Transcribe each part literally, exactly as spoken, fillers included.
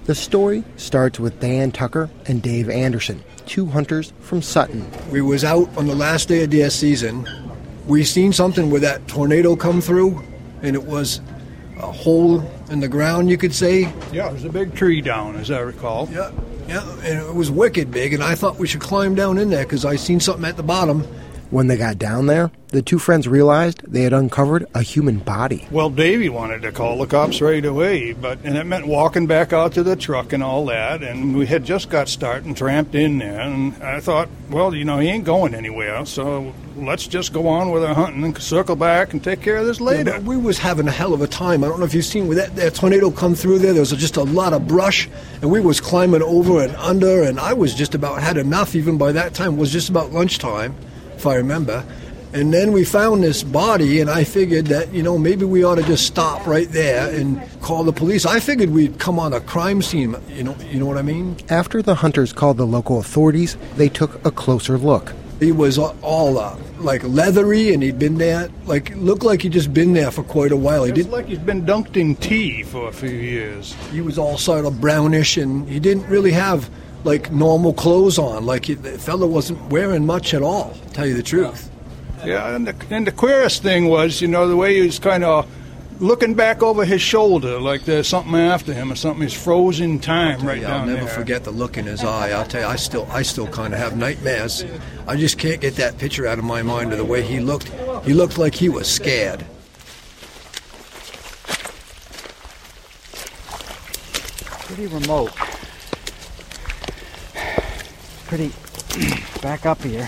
The story starts with Dan Tucker and Dave Anderson, two hunters from Sutton. We was out on the last day of deer season. We seen something where that tornado come through, and it was a hole in the ground, you could say. Yeah, there's a big tree down, as I recall. Yeah, yeah, and it was wicked big, and I thought we should climb down in there because I seen something at the bottom. When they got down there, the two friends realized they had uncovered a human body. Well, Davey wanted to call the cops right away, but and it meant walking back out to the truck and all that, and we had just got started and tramped in there, and I thought, well, you know, he ain't going anywhere, so let's just go on with our hunting and circle back and take care of this later. Yeah, we was having a hell of a time. I don't know if you've seen, with that, that tornado come through there, there was just a lot of brush, and we was climbing over and under, and I was just about had enough. Even by that time, it was just about lunchtime, if I remember. And then we found this body, and I figured that, you know, maybe we ought to just stop right there and call the police. I figured we'd come on a crime scene, you know, you know what I mean? After the hunters called the local authorities, they took a closer look. He was all uh, like leathery, and he'd been there, like, looked like he'd just been there for quite a while. He It's like he's been dunked in tea for a few years. He was all sort of brownish, and he didn't really have, like, normal clothes on. Like, he, the fella wasn't wearing much at all, to tell you the truth. Yeah, and the, and the queerest thing was, you know, the way he was kind of looking back over his shoulder like there's something after him or something. He's frozen time right Yeah, down I'll never there. forget the look in his eye. I'll tell you, I still, I still kind of have nightmares. I just can't get that picture out of my mind of the way he looked. He looked like he was scared. Pretty remote. Pretty back up here.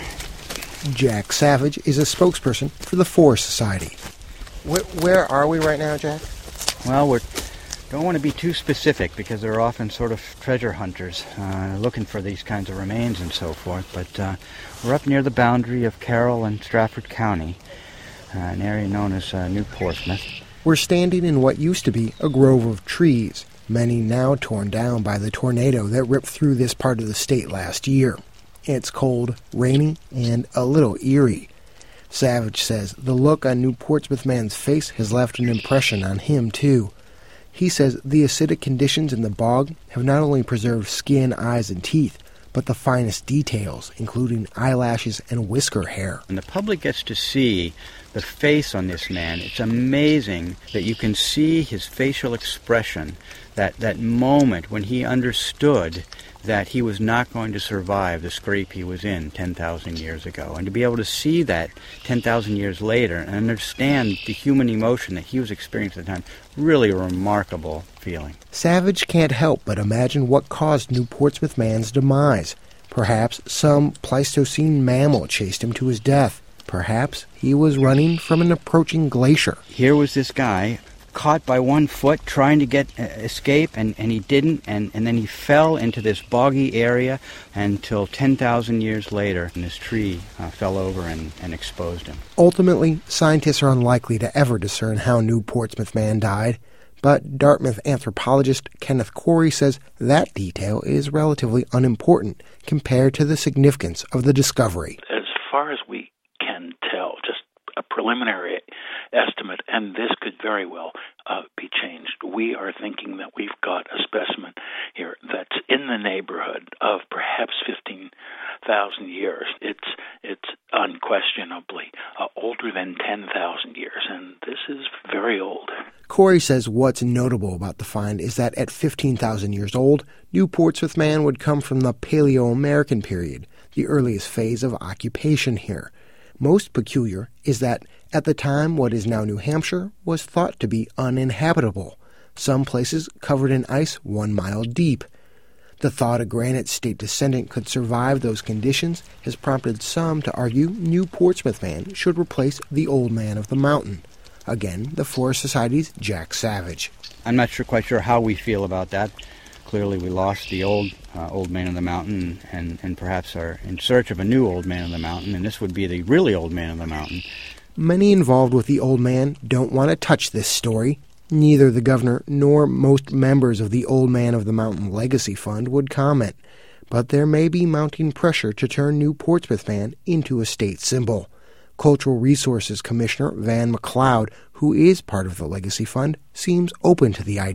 Jack Savage is a spokesperson for the Forest Society. Where, where are we right now, Jack? Well, we don't want to be too specific because they're often sort of treasure hunters uh, looking for these kinds of remains and so forth. But uh, we're up near the boundary of Carroll and Stratford County, uh, an area known as uh, New Portsmouth. We're standing in what used to be a grove of trees, many now torn down by the tornado that ripped through this part of the state last year. It's cold, rainy, and a little eerie. Savage says the look on New Portsmouth man's face has left an impression on him, too. He says the acidic conditions in the bog have not only preserved skin, eyes, and teeth, but the finest details, including eyelashes and whisker hair. When the public gets to see the face on this man, it's amazing that you can see his facial expression, that, that moment when he understood that he was not going to survive the scrape he was in ten thousand years ago. And to be able to see that ten thousand years later and understand the human emotion that he was experiencing at the time, really a remarkable feeling. Savage can't help but imagine what caused New Portsmouth man's demise. Perhaps some Pleistocene mammal chased him to his death. Perhaps he was running from an approaching glacier. Here was this guy caught by one foot trying to get uh, escape, and, and he didn't, and, and then he fell into this boggy area until ten thousand years later, and this tree uh, fell over and, and exposed him. Ultimately, scientists are unlikely to ever discern how New Portsmouth man died, but Dartmouth anthropologist Kenneth Corey says that detail is relatively unimportant compared to the significance of the discovery. As far as we can tell, just a preliminary estimate, and this could very well uh, be changed. We are thinking that we've got a specimen here that's in the neighborhood of perhaps fifteen thousand years. It's it's unquestionably uh, older than ten thousand years, and this is very old. Corey says what's notable about the find is that at fifteen thousand years old, New Portsmouth man would come from the Paleo-American period, the earliest phase of occupation here. Most peculiar is that at the time what is now New Hampshire was thought to be uninhabitable, some places covered in ice one mile deep. The thought a granite state descendant could survive those conditions has prompted some to argue New Portsmouth man should replace the Old Man of the Mountain. Again, the Forest Society's Jack Savage. I'm not sure quite sure how we feel about that. Clearly we lost the old uh, old man of the mountain and, and perhaps are in search of a new old man of the mountain, and this would be the really old man of the mountain. Many involved with the old man don't want to touch this story. Neither the governor nor most members of the Old Man of the Mountain Legacy Fund would comment, but there may be mounting pressure to turn New Portsmouth man into a state symbol. Cultural Resources Commissioner Van McLeod, who is part of the Legacy Fund, seems open to the idea.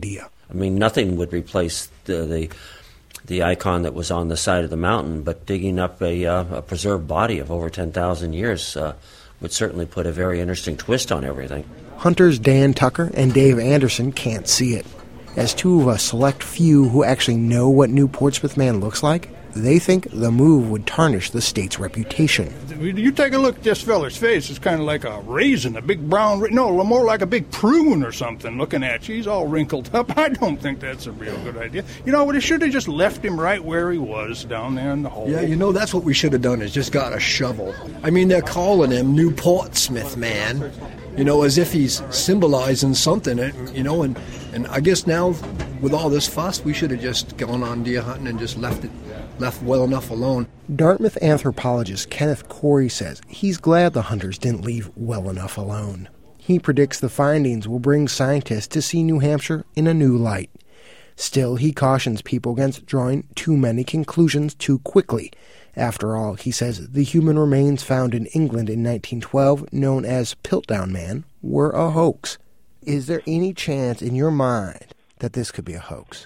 I mean, nothing would replace the the, the icon that was on the side of the mountain, but digging up a, uh, a preserved body of over ten thousand years uh, would certainly put a very interesting twist on everything. Hunters Dan Tucker and Dave Anderson can't see it. As two of a select few who actually know what New Portsmouth Man looks like, they think the move would tarnish the state's reputation. You take a look at this feller's face, it's kind of like a raisin, a big brown, no, more like a big prune or something looking at you. He's all wrinkled up. I don't think that's a real good idea. You know what, he should have just left him right where he was, down there in the hole. Yeah, you know, that's what we should have done, is just got a shovel. I mean, they're calling him New Portsmouth Man, you know, as if he's symbolizing something, you know, and, and I guess now with all this fuss, we should have just gone on deer hunting and just left it left well enough alone. Dartmouth anthropologist Kenneth Corey says he's glad the hunters didn't leave well enough alone. He predicts the findings will bring scientists to see New Hampshire in a new light. Still, he cautions people against drawing too many conclusions too quickly. After all, he says the human remains found in England in nineteen twelve, known as Piltdown Man, were a hoax. Is there any chance in your mind that this could be a hoax?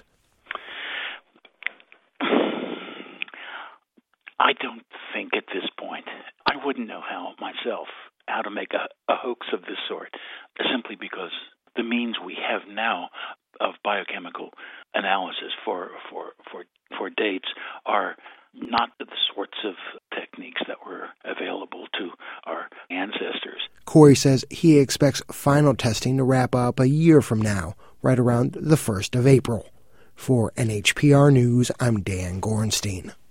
I don't think at this point. I wouldn't know how myself, how to make a, a hoax of this sort, simply because the means we have now of biochemical analysis for for for, for dates are not the sorts of techniques that were available to our ancestors. Corey says he expects final testing to wrap up a year from now, right around the first of April. For N H P R News, I'm Dan Gorenstein.